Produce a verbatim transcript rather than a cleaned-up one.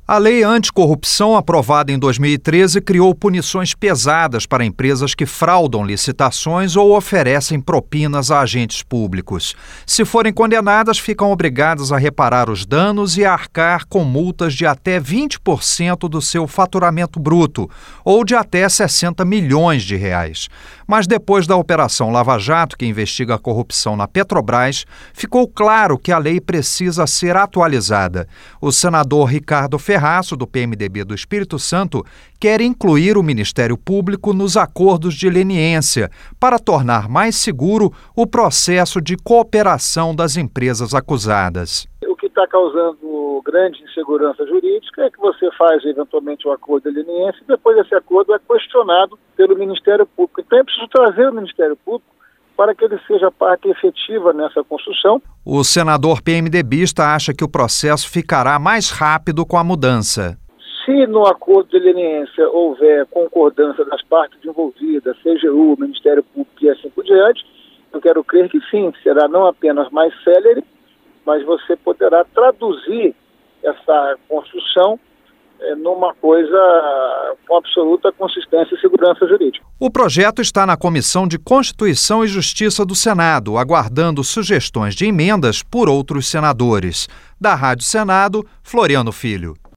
A lei anticorrupção, aprovada em dois mil e treze, criou punições pesadas para empresas que fraudam licitações ou oferecem propinas a agentes públicos. Se forem condenadas, ficam obrigadas a reparar os danos e a arcar com multas de até vinte por cento do seu faturamento bruto, ou de até sessenta milhões de reais. Mas depois da Operação Lava Jato, que investiga a corrupção na Petrobras, ficou claro que a lei precisa ser atualizada. O senador Ricardo Ferraço, do P M D B do Espírito Santo, quer incluir o Ministério Público nos acordos de leniência para tornar mais seguro o processo de cooperação das empresas acusadas. O que está causando grande insegurança jurídica é que você faz eventualmente um acordo de leniência e depois esse acordo é questionado pelo Ministério Público. Então é preciso trazer o Ministério Público para que ele seja parte efetiva nessa construção. O senador PMDBista acha que o processo ficará mais rápido com a mudança. Se no acordo de leniência houver concordância das partes envolvidas, C G U, Ministério Público e assim por diante, eu quero crer que sim, será não apenas mais célere, mas você poderá traduzir essa construção é, numa coisa com absoluta consistência e segurança jurídica. O projeto está na Comissão de Constituição e Justiça do Senado, aguardando sugestões de emendas por outros senadores. Da Rádio Senado, Floriano Filho.